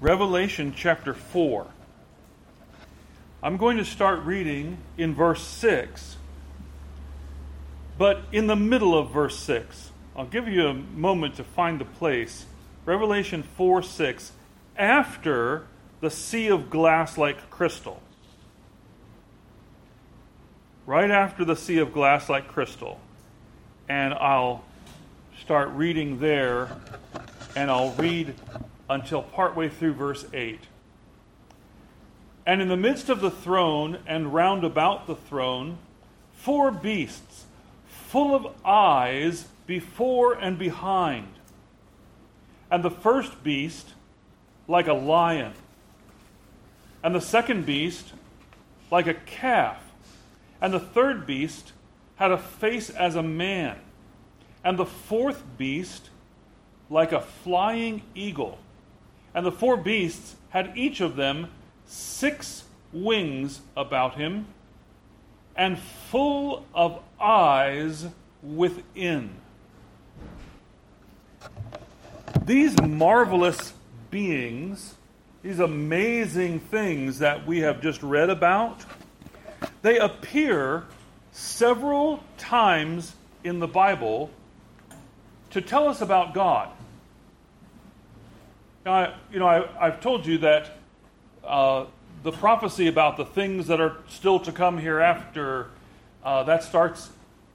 Revelation chapter 4. I'm going to start reading in verse 6, but in the middle of verse 6. I'll give you a moment to find the place. Revelation 4:6, after the sea of glass like crystal. Right after the sea of glass like crystal. And I'll start reading there, and I'll read until partway through verse 8. And in the midst of the throne and round about the throne, 4 beasts, full of eyes before and behind. And the first beast like a lion, and the second beast like a calf, and the third beast had a face as a man, and the fourth beast like a flying eagle. And the 4 beasts had each of them 6 wings about him, and full of eyes within. These marvelous beings, these amazing things that we have just read about, they appear several times in the Bible to tell us about God. Now, I've told you that the prophecy about the things that are still to come hereafter, that starts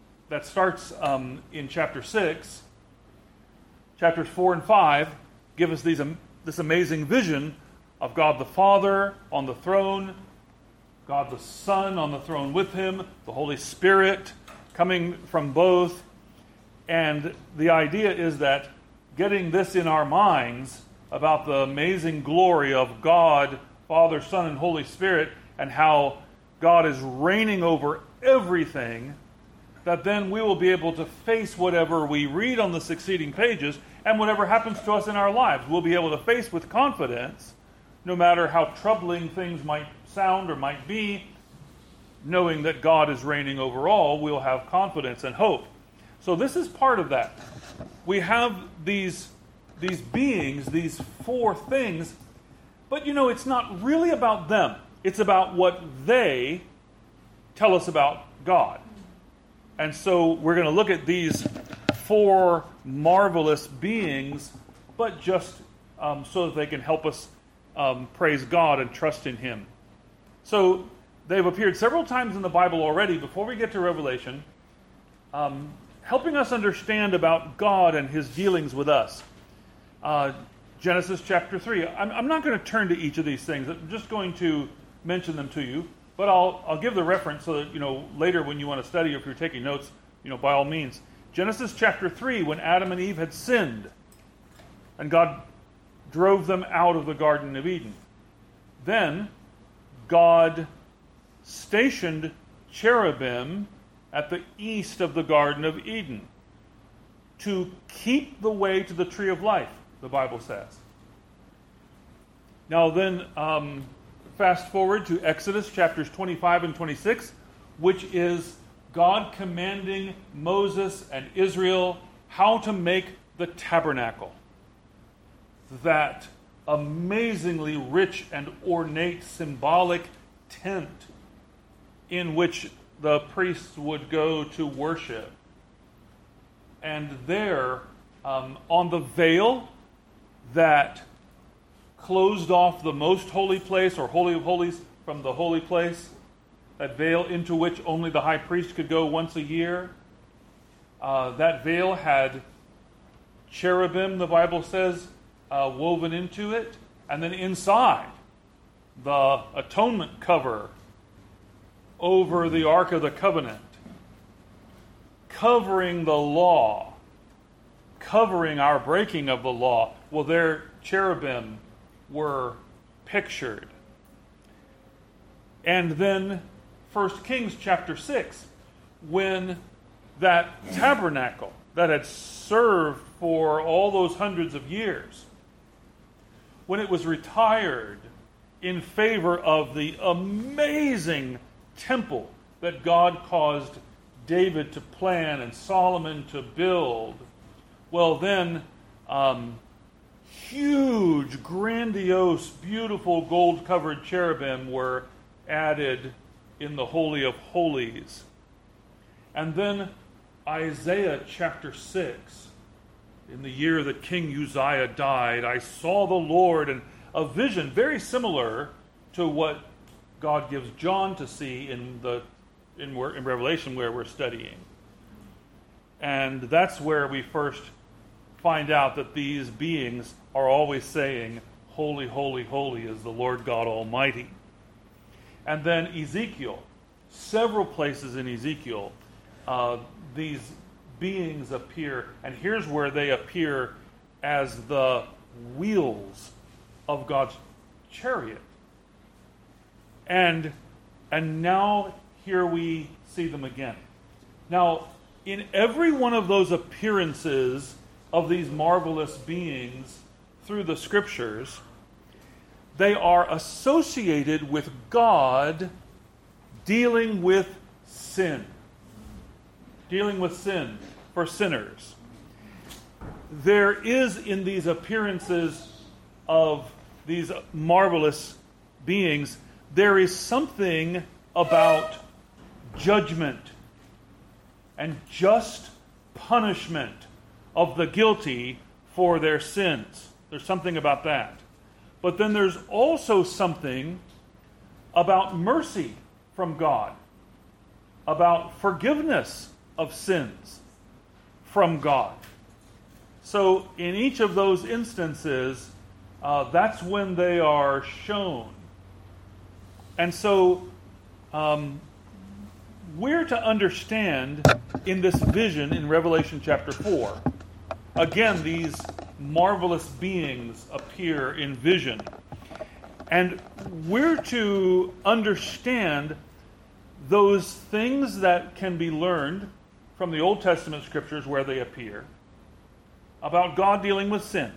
in chapter 6. Chapters 4 and 5 give us this amazing vision of God the Father on the throne, God the Son on the throne with him, the Holy Spirit coming from both. And the idea is that getting this in our minds about the amazing glory of God, Father, Son, and Holy Spirit, and how God is reigning over everything, that then we will be able to face whatever we read on the succeeding pages and whatever happens to us in our lives. We'll be able to face with confidence, no matter how troubling things might sound or might be, knowing that God is reigning over all, we'll have confidence and hope. So this is part of that. We have these beings, these 4 things, but it's not really about them. It's about what they tell us about God. And so we're going to look at these 4 marvelous beings, but just so that they can help us praise God and trust in Him. So they've appeared several times in the Bible already before we get to Revelation, helping us understand about God and His dealings with us. Genesis chapter 3. I'm not going to turn to each of these things. I'm just going to mention them to you. But I'll give the reference so that, later when you want to study, or if you're taking notes, by all means. Genesis chapter 3, when Adam and Eve had sinned, and God drove them out of the Garden of Eden. Then God stationed cherubim at the east of the Garden of Eden to keep the way to the tree of life, the Bible says. Now then, fast forward to Exodus chapters 25 and 26, which is God commanding Moses and Israel how to make the tabernacle. That amazingly rich and ornate symbolic tent in which the priests would go to worship. And there, on the veil that closed off the most holy place, or Holy of Holies, from the holy place, that veil into which only the high priest could go once a year. That veil had cherubim, the Bible says, woven into it. And then inside, the atonement cover over the Ark of the Covenant, covering the law, covering our breaking of the law. Well, their cherubim were pictured. And then 1 Kings chapter 6, when that tabernacle that had served for all those hundreds of years, when it was retired in favor of the amazing temple that God caused David to plan and Solomon to build, well then, huge huge, grandiose, beautiful gold-covered cherubim were added in the Holy of Holies. And then Isaiah chapter 6, in the year that King Uzziah died, I saw the Lord, and a vision very similar to what God gives John to see in Revelation where we're studying. And that's where we first find out that these beings are always saying, "Holy, holy, holy is the Lord God Almighty." And then Ezekiel, several places in Ezekiel, these beings appear, and here's where they appear as the wheels of God's chariot. And now here we see them again. Now, in every one of those appearances of these marvelous beings through the Scriptures, they are associated with God dealing with sin. Dealing with sin for sinners. There is in these appearances of these marvelous beings, there is something about judgment and just punishment of the guilty for their sins. There's something about that. But then there's also something about mercy from God, about forgiveness of sins from God. So in each of those instances, that's when they are shown. And so we're to understand in this vision in Revelation chapter 4, again, these marvelous beings appear in vision. And we're to understand those things that can be learned from the Old Testament scriptures where they appear about God dealing with sin.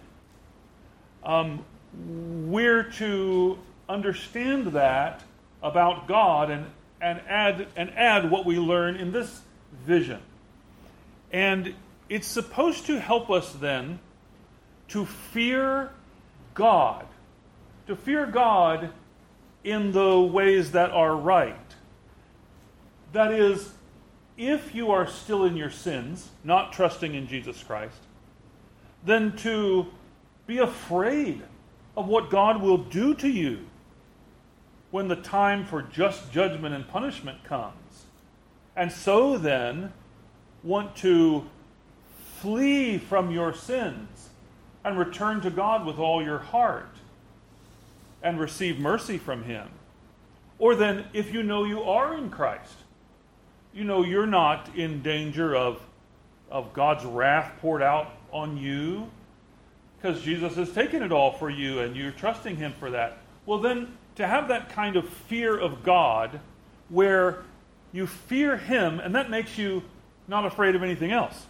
We're to understand that about God and add what we learn in this vision. And it's supposed to help us then to fear God. To fear God in the ways that are right. That is, if you are still in your sins, not trusting in Jesus Christ, then to be afraid of what God will do to you when the time for just judgment and punishment comes. And so then, want to flee from your sins and return to God with all your heart and receive mercy from Him. Or then, if you know you are in Christ, you know you're not in danger of God's wrath poured out on you because Jesus has taken it all for you and you're trusting Him for that. Well then, to have that kind of fear of God where you fear Him and that makes you not afraid of anything else.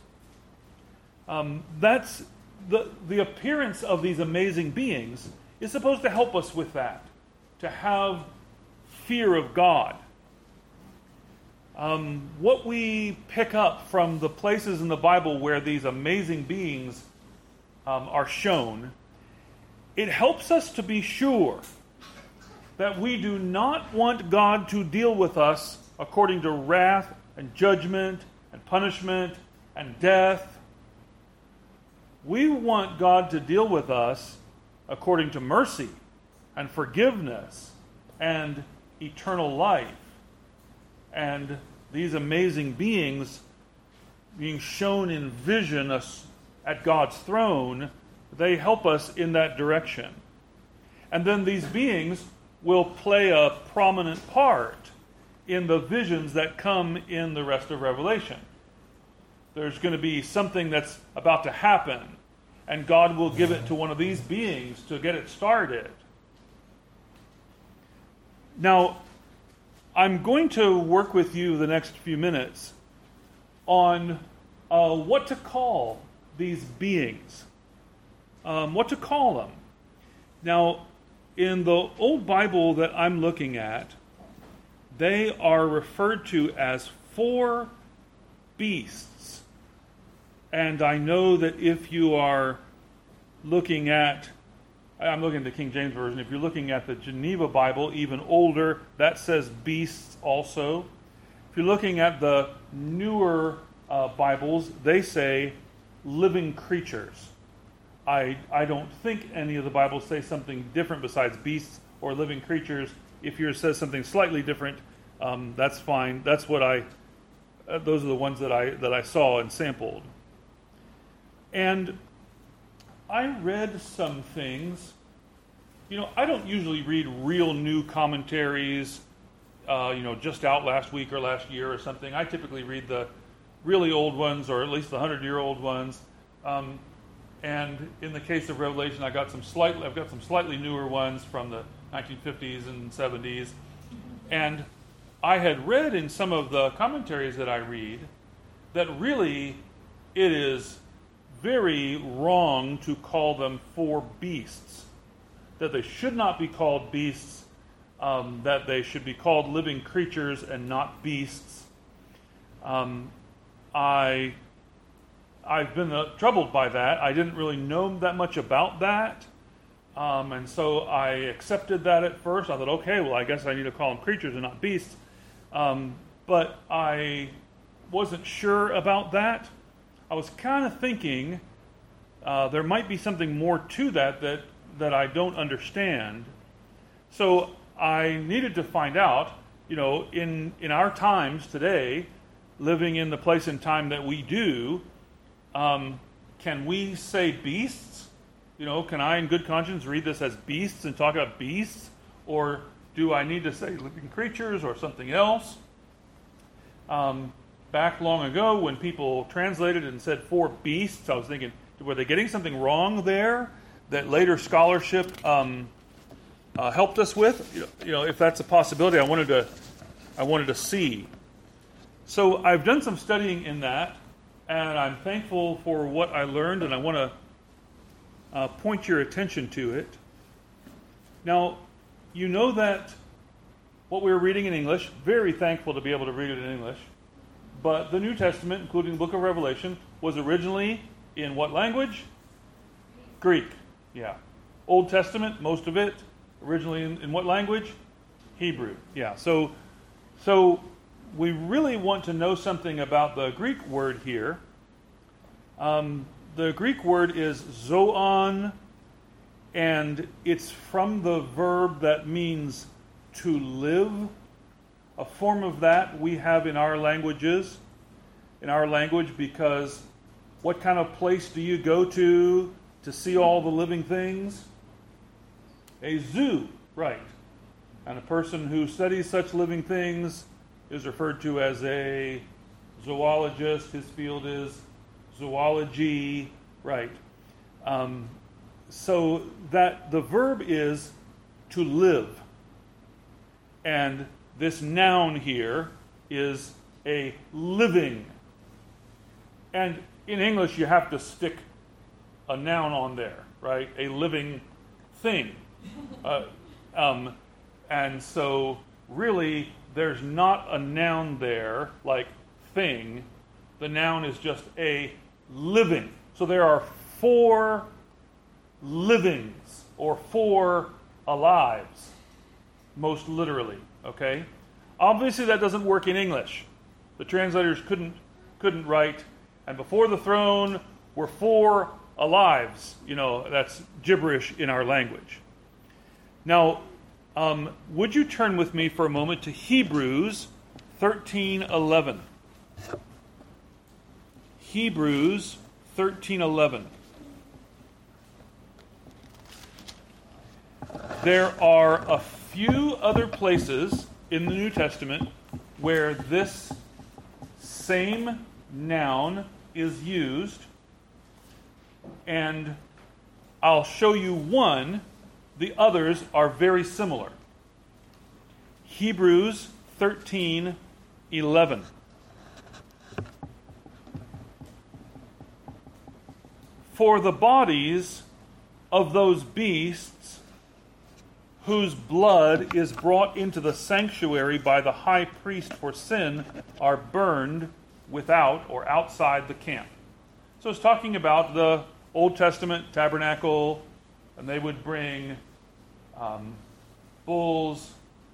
That's the appearance of these amazing beings is supposed to help us with that, to have fear of God. What we pick up from the places in the Bible where these amazing beings are shown, it helps us to be sure that we do not want God to deal with us according to wrath and judgment and punishment and death. We want God to deal with us according to mercy and forgiveness and eternal life. And these amazing beings being shown in vision at God's throne, they help us in that direction. And then these beings will play a prominent part in the visions that come in the rest of Revelation. There's going to be something that's about to happen, and God will give it to one of these beings to get it started. Now, I'm going to work with you the next few minutes on what to call these beings. What to call them. Now, in the old Bible that I'm looking at, they are referred to as 4 beasts. And I know that if you are looking at I'm looking at the King James Version. If you're looking at the Geneva Bible, even older, that says beasts also. If you're looking at the newer Bibles, they say living creatures. I don't think any of the Bibles say something different besides beasts or living creatures. If yours says something slightly different, that's fine. That's what those are the ones that I saw and sampled. And I read some things. I don't usually read real new commentaries, just out last week or last year or something. I typically read the really old ones, or at least the 100-year-old ones. And in the case of Revelation, I've got some slightly newer ones from the 1950s and 70s. And I had read in some of the commentaries that I read that really it is very wrong to call them four beasts, that they should not be called beasts, that they should be called living creatures and not beasts. I've been troubled by that. I didn't really know that much about that, and so I accepted that at first. I thought, okay, well, I guess I need to call them creatures and not beasts, but I wasn't sure about that. I was kind of thinking there might be something more to that I don't understand. So I needed to find out, in our times today, living in the place and time that we do, can we say beasts? Can I in good conscience read this as beasts and talk about beasts? Or do I need to say living creatures or something else? Back long ago, when people translated and said four beasts, I was thinking, were they getting something wrong there that later scholarship helped us with? If that's a possibility, I wanted to see. So I've done some studying in that, and I'm thankful for what I learned, and I want to point your attention to it. Now, you know that what we were reading in English, very thankful to be able to read it in English, but the New Testament, including the book of Revelation, was originally in what language? Greek. Yeah. Old Testament, most of it, originally in what language? Hebrew. Yeah. So we really want to know something about the Greek word here. The Greek word is zoon, and it's from the verb that means to live. A form of that we have in our language, because what kind of place do you go to see all the living things? A zoo, right. And a person who studies such living things is referred to as a zoologist. His field is zoology, right. So that the verb is to live. And this noun here is a living. And in English, you have to stick a noun on there, right? A living thing. And so really, there's not a noun there like thing. The noun is just a living. So there are four livings, or four alives, most literally, okay? Obviously that doesn't work in English. The translators couldn't write, and before the throne were four alives. That's gibberish in our language. Now, would you turn with me for a moment to Hebrews 13:11. Hebrews 13:11. There are a few other places in the New Testament where this same noun is used, and I'll show you one. The others are very similar. Hebrews 13:11. For the bodies of those beasts whose blood is brought into the sanctuary by the high priest for sin are burned without or outside the camp. So it's talking about the Old Testament tabernacle, And they would bring bulls,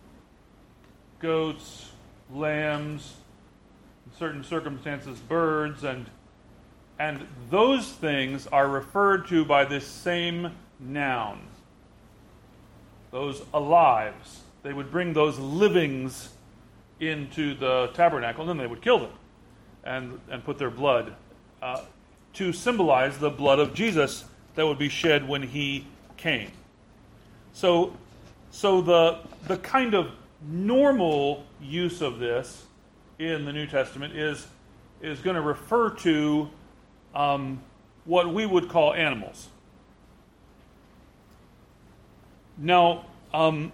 goats, lambs, in certain circumstances, birds, and those things are referred to by this same noun. Those alives. They would bring those livings into the tabernacle, and then they would kill them and put their blood to symbolize the blood of Jesus that would be shed when he came. So the kind of normal use of this in the New Testament is going to refer to what we would call animals. Now, I'm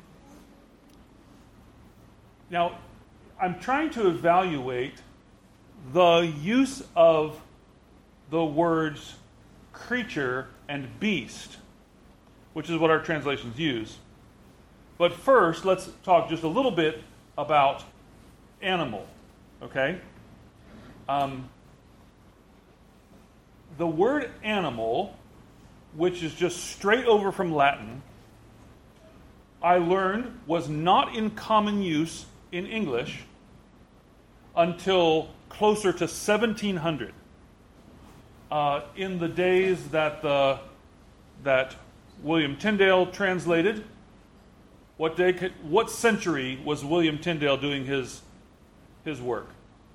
trying to evaluate the use of the words creature and beast, which is what our translations use. But first, let's talk just a little bit about animal, okay? The word animal, which is just straight over from Latin, I learned was not in common use in English until closer to 1700. In the days that William Tyndale translated, what century was William Tyndale doing his work?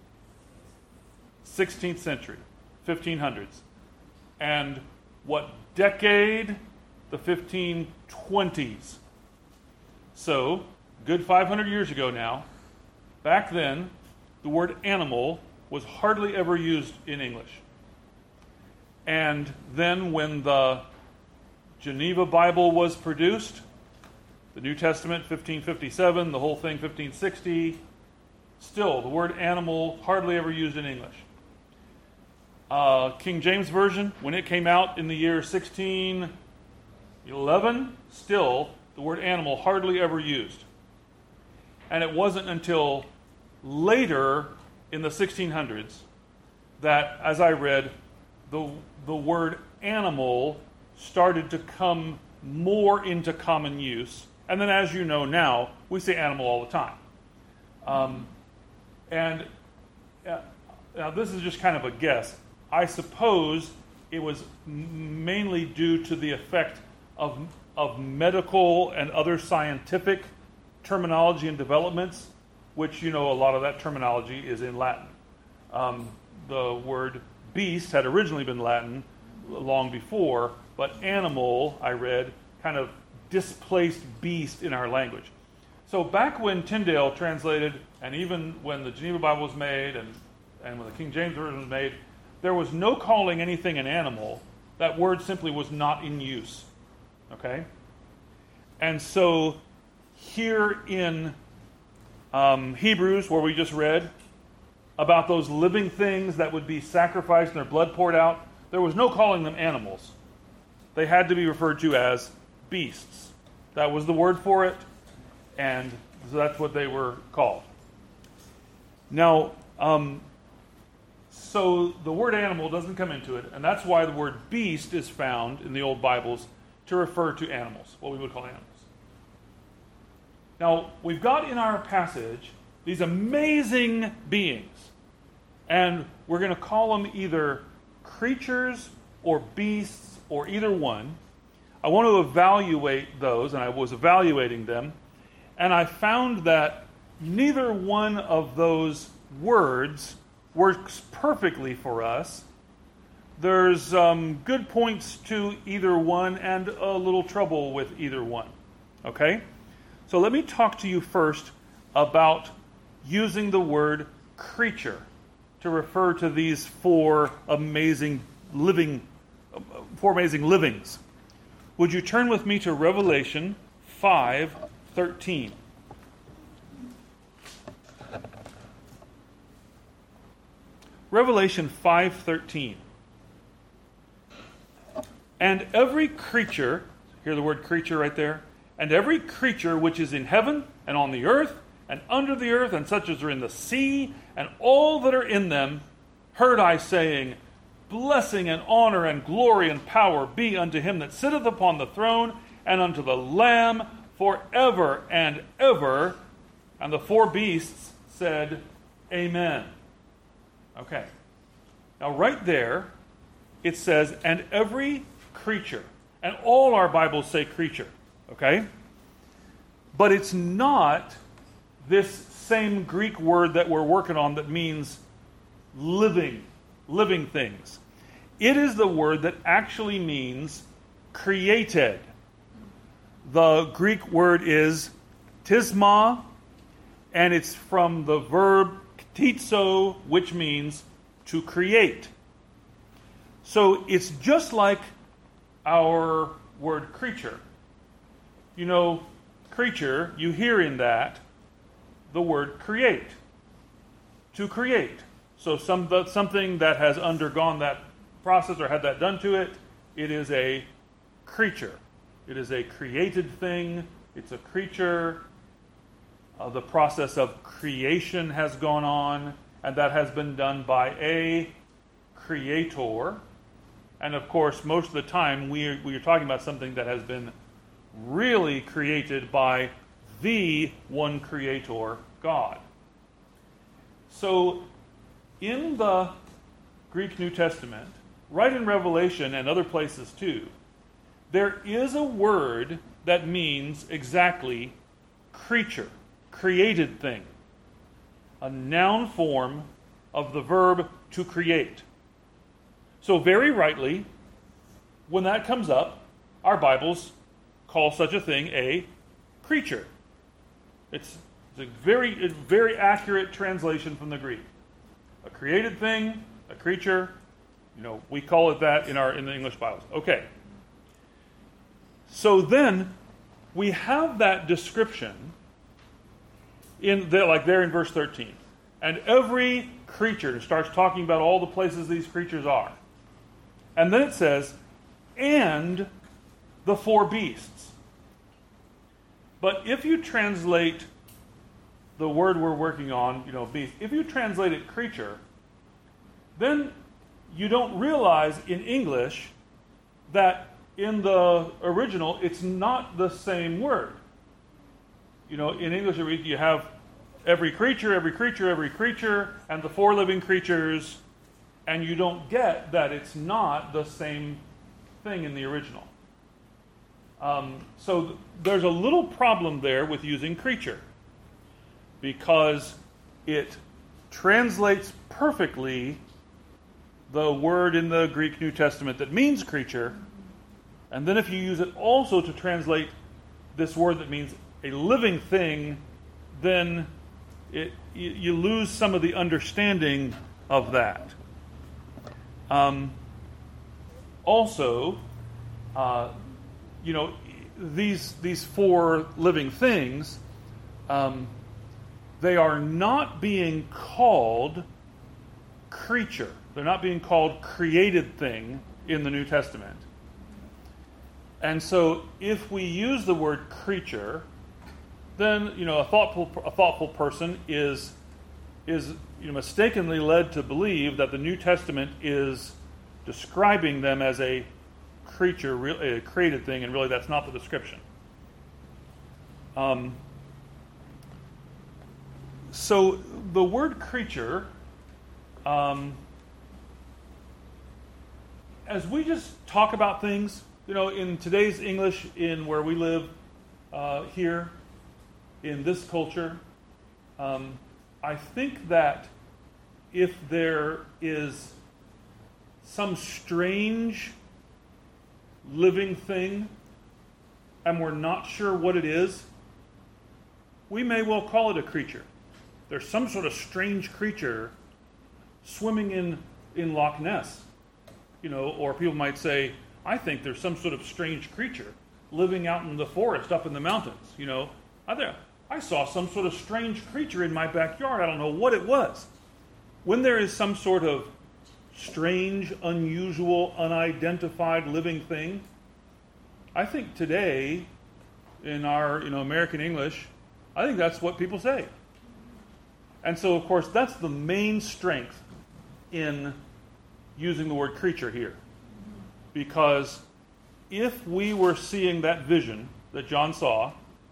16th century, 1500s. And what decade? The 1520s. So, good 500 years ago now, back then, the word animal was hardly ever used in English. And then when the Geneva Bible was produced, the New Testament, 1557, the whole thing, 1560, still, the word animal hardly ever used in English. King James Version, when it came out in the year 1611, still, the word animal hardly ever used. And it wasn't until later in the 1600s that, as I read, the word animal started to come more into common use. And then, as you know now, we say animal all the time. Now this is just kind of a guess. I suppose it was mainly due to the effect of medical and other scientific terminology and developments, which, a lot of that terminology is in Latin. The word beast had originally been Latin long before, but animal, I read, kind of displaced beast in our language. So back when Tyndale translated, and even when the Geneva Bible was made, and when the King James Version was made, there was no calling anything an animal. That word simply was not in use. Okay? And so here in Hebrews, where we just read about those living things that would be sacrificed and their blood poured out, there was no calling them animals. They had to be referred to as beasts. That was the word for it, and so that's what they were called. Now, so the word animal doesn't come into it, and that's why the word beast is found in the old Bibles to refer to animals, what we would call animals. Now, we've got in our passage these amazing beings, and we're going to call them either creatures or beasts or either one. I want to evaluate those, and I was evaluating them, and I found that neither one of those words works perfectly for us. There's good points to either one and a little trouble with either one. Okay? So let me talk to you first about using the word creature to refer to these four amazing livings. Would you turn with me to Revelation 5:13? Revelation 5:13. And every creature, hear the word creature right there, and every creature which is in heaven and on the earth and under the earth and such as are in the sea and all that are in them, heard I saying, blessing and honor and glory and power be unto him that sitteth upon the throne and unto the Lamb forever and ever. And the four beasts said, Amen. Okay. Now right there, it says, and every creature. And all our Bibles say creature. Okay? But it's not this same Greek word that we're working on that means living things. It is the word that actually means created. The Greek word is tisma, and it's from the verb ktitzo, which means to create. So it's just like our word creature. You know, creature, you hear in that the word create. To create. So something that has undergone that process or had that done to it, it is a creature. It is a created thing. It's a creature. The process of creation has gone on, and that has been done by a creator. And of course, most of the time, we are talking about something that has been really created by the one creator, God. So, in the Greek New Testament, right in Revelation and other places too, there is a word that means exactly creature, created thing. A noun form of the verb to create. So very rightly, when that comes up, our Bibles call such a thing a creature. It's a very accurate translation from the Greek. A created thing, a creature. You know, we call it that in the English Bibles. Okay. So then we have that description like there in verse 13. And every creature starts talking about all the places these creatures are. And then it says, and the four beasts. But if you translate the word we're working on, beast, if you translate it creature, then you don't realize in English that in the original it's not the same word. In English you have every creature, and the four living creatures, and you don't get that it's not the same thing in the original. So there's a little problem there with using creature, because it translates perfectly the word in the Greek New Testament that means creature, and then if you use it also to translate this word that means a living thing, then you lose some of the understanding of that. Also, these four living things, they are not being called creature. They're not being called created thing in the New Testament. And so if we use the word creature, then a thoughtful person is mistakenly led to believe that the New Testament is describing them as a creature, a created thing, and really that's not the description. So the word creature, as we just talk about things, in today's English, in where we live here, in this culture, I think that if there is some strange living thing and we're not sure what it is, we may well call it a creature. There's some sort of strange creature swimming in Loch Ness, or people might say, I think there's some sort of strange creature living out in the forest up in the mountains. I saw some sort of strange creature in my backyard. I don't know what it was. When there is some sort of strange, unusual, unidentified living thing, I think today, in our American English, I think that's what people say. And so, of course, that's the main strength in using the word creature here. Because if we were seeing that vision that John saw,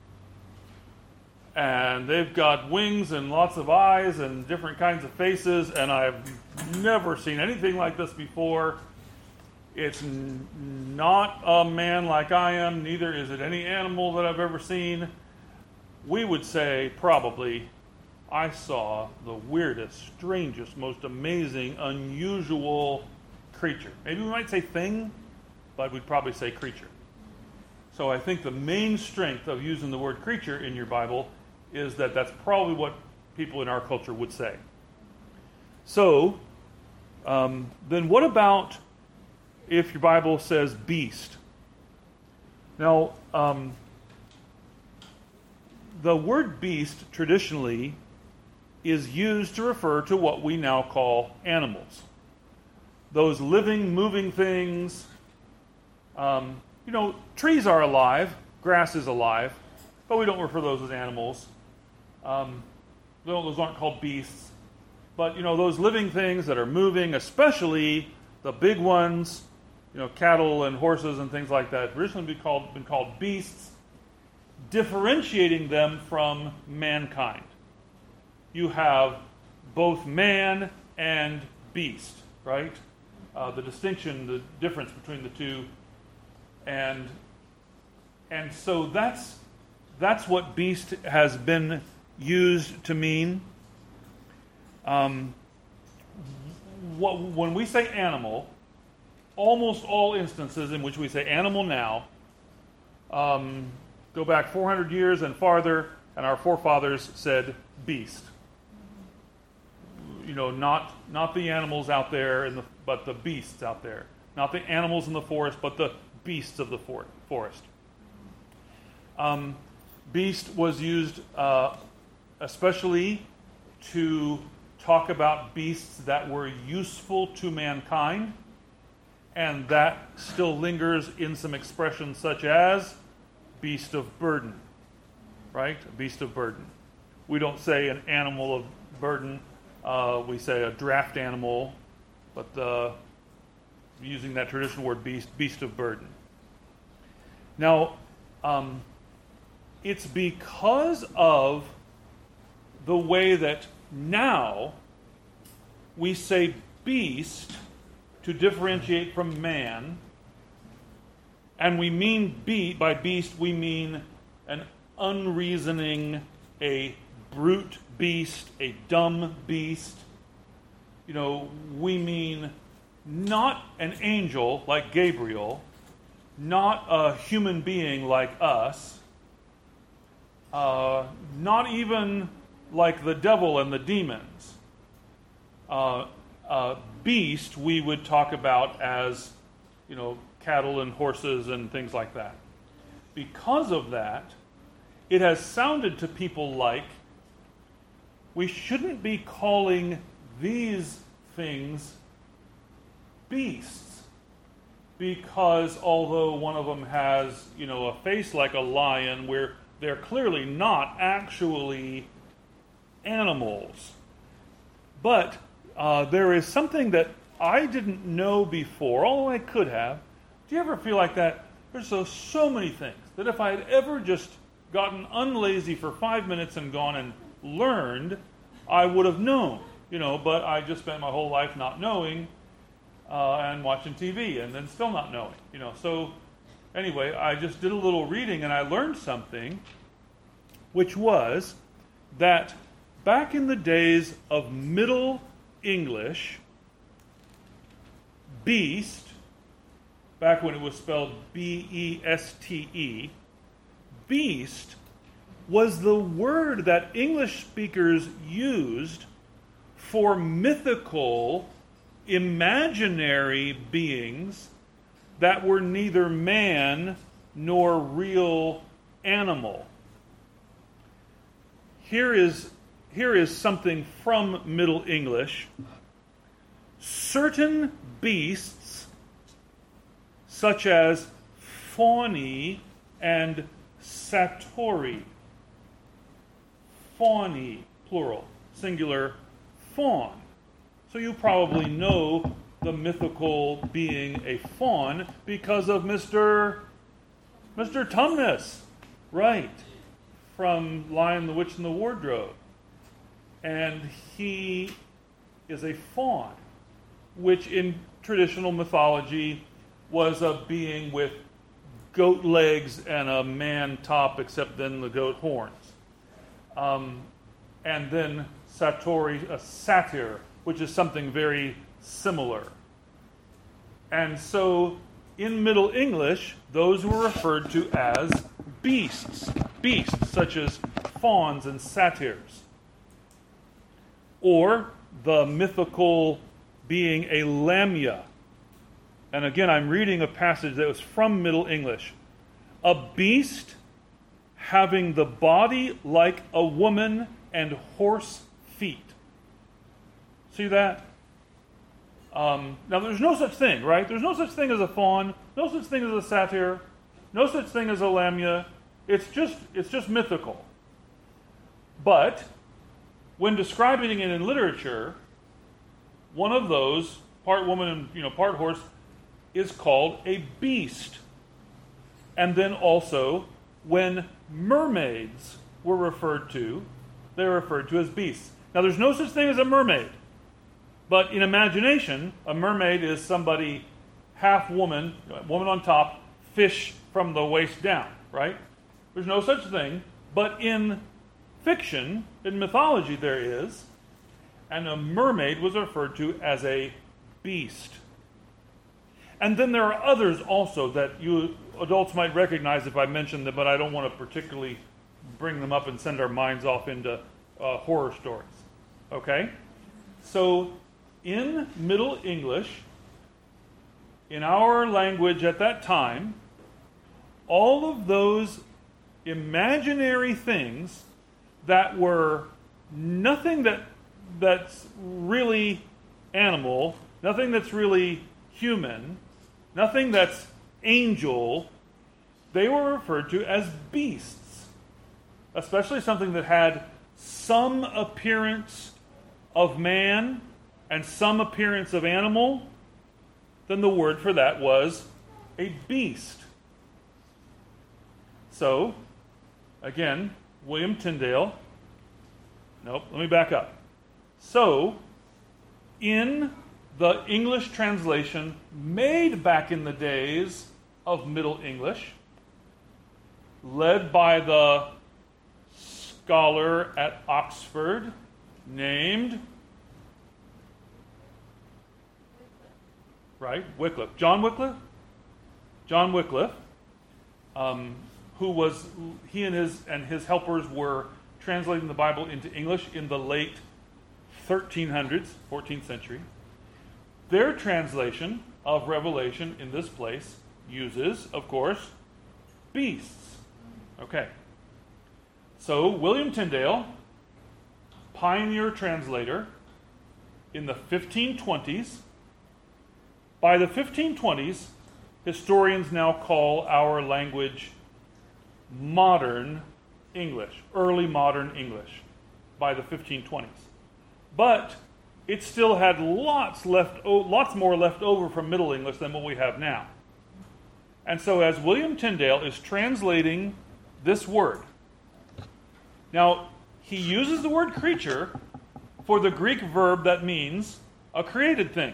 and they've got wings and lots of eyes and different kinds of faces, and I've never seen anything like this before. It's not a man like I am, neither is it any animal that I've ever seen. We would say, probably, I saw the weirdest, strangest, most amazing, unusual creature. Maybe we might say thing, but we'd probably say creature. So I think the main strength of using the word creature in your Bible is that that's probably what people in our culture would say. So, then what about if your Bible says beast? Now, the word beast traditionally is used to refer to what we now call animals. Those living, moving things. Trees are alive, grass is alive, but we don't refer to those as animals. Those aren't called beasts. But, those living things that are moving, especially the big ones, cattle and horses and things like that, originally been called beasts, differentiating them from mankind. You have both man and beast, right? The distinction, the difference between the two. And so that's what beast has been used to mean. When we say animal, almost all instances in which we say animal now go back 400 years and farther, and our forefathers said beast. Not the animals out there, but the beasts out there. Not the animals in the forest, but the beasts of the forest. Beast was used especially to talk about beasts that were useful to mankind, and that still lingers in some expressions such as beast of burden, right? A beast of burden. We don't say an animal of burden. We say a draft animal, but using that traditional word beast of burden. Now, it's because of the way that now we say beast to differentiate from man, and we mean by beast we mean an unreasoning, a brute beast, a dumb beast. We mean not an angel like Gabriel, not a human being like us, not even like the devil and the demons. Beast we would talk about as, cattle and horses and things like that. Because of that, it has sounded to people like we shouldn't be calling these things beasts, because although one of them has, a face like a lion, they're clearly not actually animals. But there is something that I didn't know before, although I could have. Do you ever feel like that? There's so many things that if I had ever just gotten unlazy for 5 minutes and gone and learned, I would have known, but I just spent my whole life not knowing and watching TV and then still not knowing, So anyway, I just did a little reading and I learned something, which was that back in the days of Middle English, beast, back when it was spelled B-E-S-T-E, beast was the word that English speakers used for mythical, imaginary beings that were neither man nor real animal. Here is something from Middle English. Certain beasts, such as faunae and satori. Faunae, plural, singular, fawn. So you probably know the mythical being a faun because of Mr. Tumnus, right, from Lion, the Witch, and the Wardrobe. And he is a faun, which in traditional mythology was a being with goat legs and a man top, except then the goat horns. And then Satori, a satyr, which is something very similar. And so in Middle English, those were referred to as beasts, such as fauns and satyrs. Or the mythical being a lamia. And again, I'm reading a passage that was from Middle English. A beast having the body like a woman and horse feet. See that? Now, there's no such thing, right? There's no such thing as a faun, no such thing as a satyr, no such thing as a lamia. It's just mythical. But when describing it in literature, one of those, part woman and part horse, is called a beast. And then also, when mermaids were referred to, they were referred to as beasts. Now, there's no such thing as a mermaid. But in imagination, a mermaid is somebody half woman, woman on top, fish from the waist down, right? There's no such thing. But in fiction, in mythology, there is. And a mermaid was referred to as a beast. And then there are others also that you adults might recognize if I mention them, but I don't want to particularly bring them up and send our minds off into horror stories. Okay? So, in Middle English, in our language at that time, all of those imaginary things that were nothing that's really animal, nothing that's really human, nothing that's angel, they were referred to as beasts. Especially something that had some appearance of man and some appearance of animal, then the word for that was a beast. So, again, William Tyndale. Nope, let me back up. So, in the English translation made back in the days of Middle English, led by the scholar at Oxford named Wycliffe. John Wycliffe, who was, he and his helpers were translating the Bible into English in the late 1300s, 14th century. Their translation of Revelation in this place uses, of course, beasts. Okay. So, William Tyndale, pioneer translator in the 1520s. By the 1520s, historians now call our language modern English, early modern English, by the 1520s. But it still had lots more left over from Middle English than what we have now. And so as William Tyndale is translating this word, now he uses the word creature for the Greek verb that means a created thing.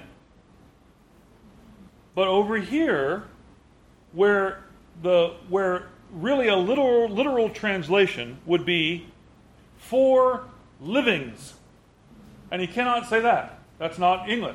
But over here, where really a literal translation would be for livings. And he cannot say that. That's not English.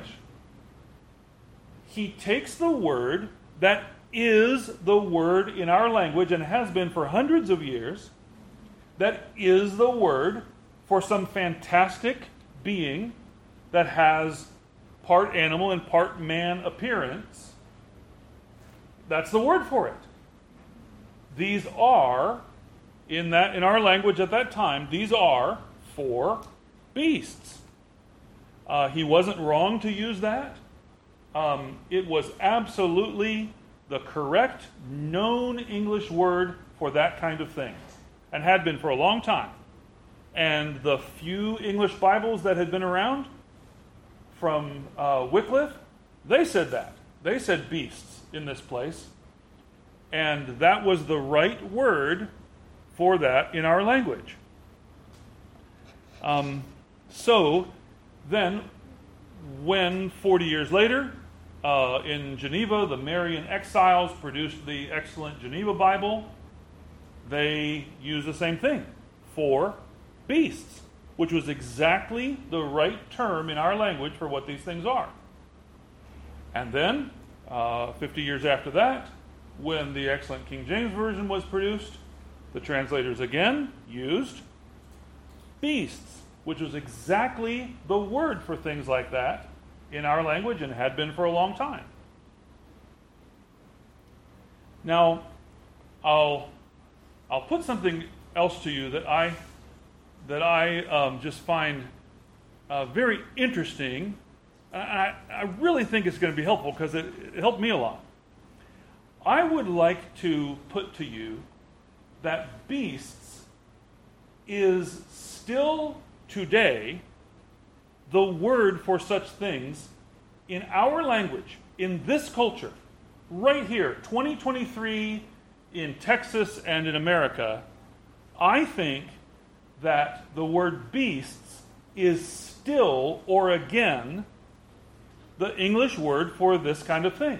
He takes the word that is the word in our language and has been for hundreds of years, that is the word for some fantastic being that has part animal and part man appearance. That's the word for it. These are, in our language at that time, these are for beasts. He wasn't wrong to use that. It was absolutely the correct, known English word for that kind of thing, and had been for a long time. And the few English Bibles that had been around from Wycliffe They said that. They said beasts in this place. And that was the right word for that in our language. So then, when 40 years later, in Geneva, the Marian exiles produced the excellent Geneva Bible, they used the same thing for beasts, which was exactly the right term in our language for what these things are. And then, 50 years after that, when the excellent King James Version was produced, the translators again used beasts, which was exactly the word for things like that in our language and had been for a long time. Now, I'll put something else to you that I just find very interesting. I really think it's going to be helpful because it helped me a lot. I would like to put to you that beasts is still today the word for such things in our language, in this culture, right here, 2023 in Texas and in America. I think that the word beasts is still, or again, the English word for this kind of thing.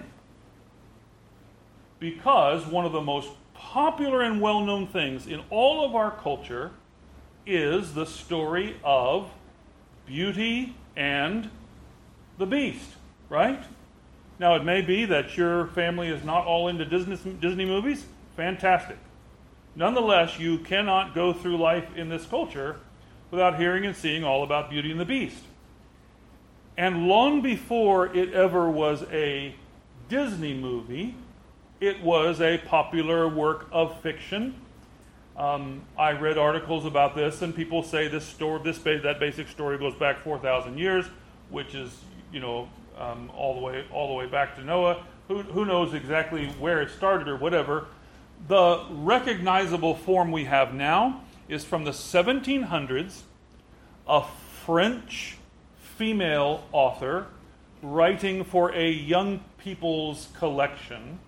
Because one of the most popular and well-known things in all of our culture is the story of Beauty and the Beast, right? Now, it may be that your family is not all into Disney movies. Fantastic. Nonetheless, you cannot go through life in this culture without hearing and seeing all about Beauty and the Beast. And long before it ever was a Disney movie, it was a popular work of fiction. I read articles about this, and people say that basic story goes back 4,000 years, which is, all the way back to Noah. Who knows exactly where it started or whatever. The recognizable form we have now is from the 1700s. A French female author writing for a young people's collection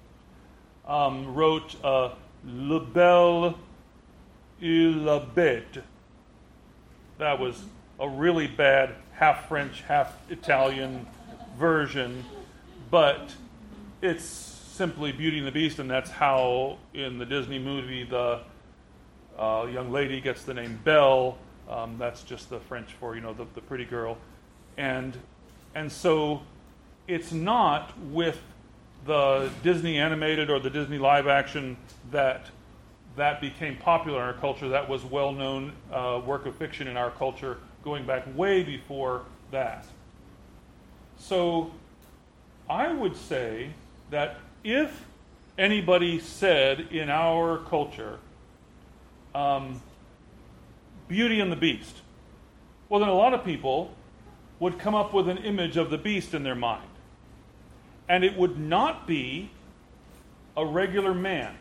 wrote La Belle et la Bête. That was a really bad half French, half Italian version, but it's simply Beauty and the Beast, and that's how in the Disney movie the young lady gets the name Belle. That's just the French for the pretty girl, and so it's not with the Disney animated or the Disney live action that became popular in our culture. That was well-known work of fiction in our culture going back way before that. So I would say that if anybody said in our culture, Beauty and the Beast, well, then a lot of people would come up with an image of the beast in their mind. And it would not be a regular man.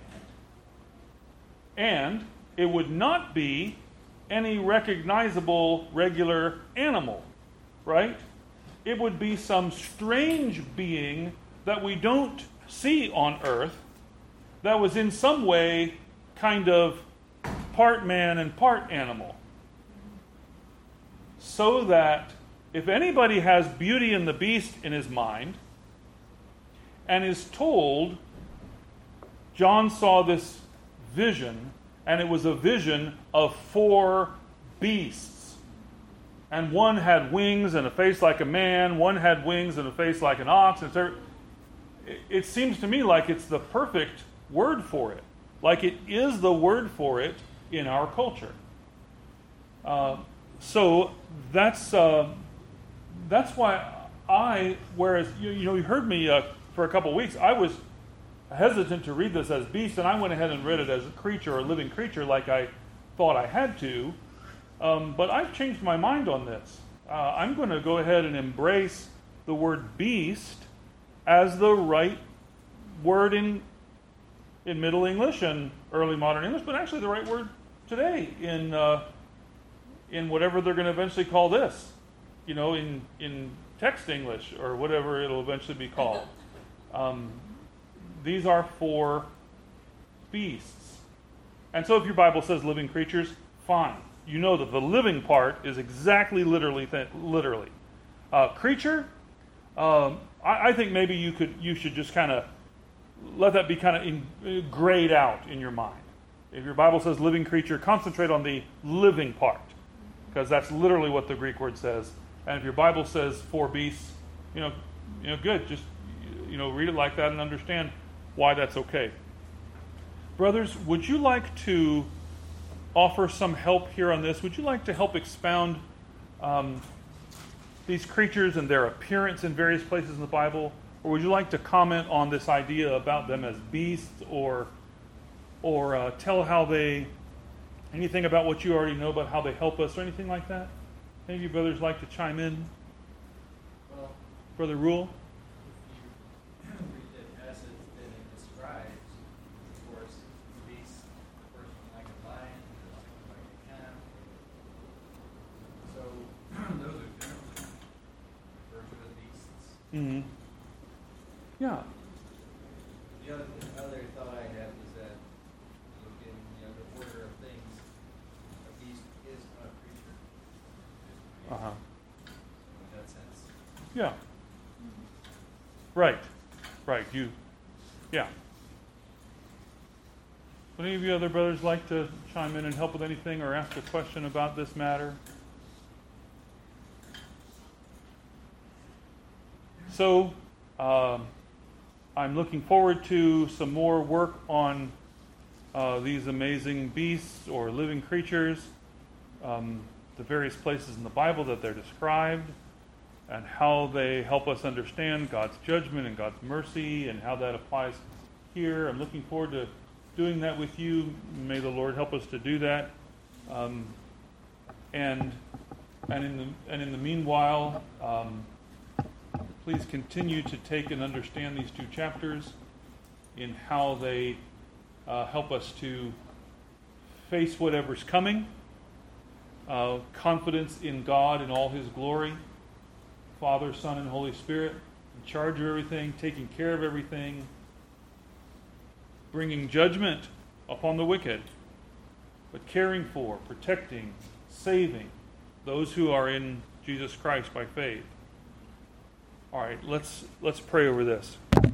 And it would not be any recognizable regular animal, right? It would be some strange being that we don't see on earth that was in some way kind of part man and part animal. So that if anybody has Beauty and the Beast in his mind and is told, John saw this vision, and it was a vision of 4 beasts. And one had wings and a face like a man, one had wings and a face like an ox. And so it seems to me like it's the perfect word for it. Like it is the word for it in our culture. So that's why whereas you heard me for a couple weeks, I was hesitant to read this as beast, and I went ahead and read it as a creature or a living creature like I thought I had to. But I've changed my mind on this. I'm going to go ahead and embrace the word beast as the right word in Middle English and early modern English, but actually the right word today in whatever they're going to eventually call this. In text English or whatever it'll eventually be called. These are for beasts. And so if your Bible says living creatures, fine. You know that the living part is exactly literally. Creature, I think maybe you should just kind of let that be kind of grayed out in your mind. If your Bible says living creature, concentrate on the living part, because that's literally what the Greek word says. And if your Bible says for beasts, good. Just read it like that and understand why that's okay. Brothers, would you like to offer some help here on this? Would you like to help expound these creatures and their appearance in various places in the Bible? Or would you like to comment on this idea about them as beasts, or tell how anything about what you already know about how they help us, or anything like that? Any of you brothers like to chime in? Well, Brother Rule? if you read the passage that it describes, of course, beasts, the first one like a lion, the second one like a calf. So those are generally referred to as beasts. Mm-hmm. Yeah. The other thought I had was that, look in the order of things, a beast is a creature. Uh-huh. In that sense. Yeah. Right. Yeah. Would any of you other brothers like to chime in and help with anything or ask a question about this matter? So, I'm looking forward to some more work on these amazing beasts or living creatures, the various places in the Bible that they're described, and how they help us understand God's judgment and God's mercy, and how that applies here. I'm looking forward to doing that with you. May the Lord help us to do that. And in the meanwhile, please continue to take and understand these two chapters in how they help us to face whatever's coming. Confidence in God and all His glory, Father, Son, and Holy Spirit, in charge of everything, taking care of everything, bringing judgment upon the wicked, but caring for, protecting, saving those who are in Jesus Christ by faith. All right, let's pray over this.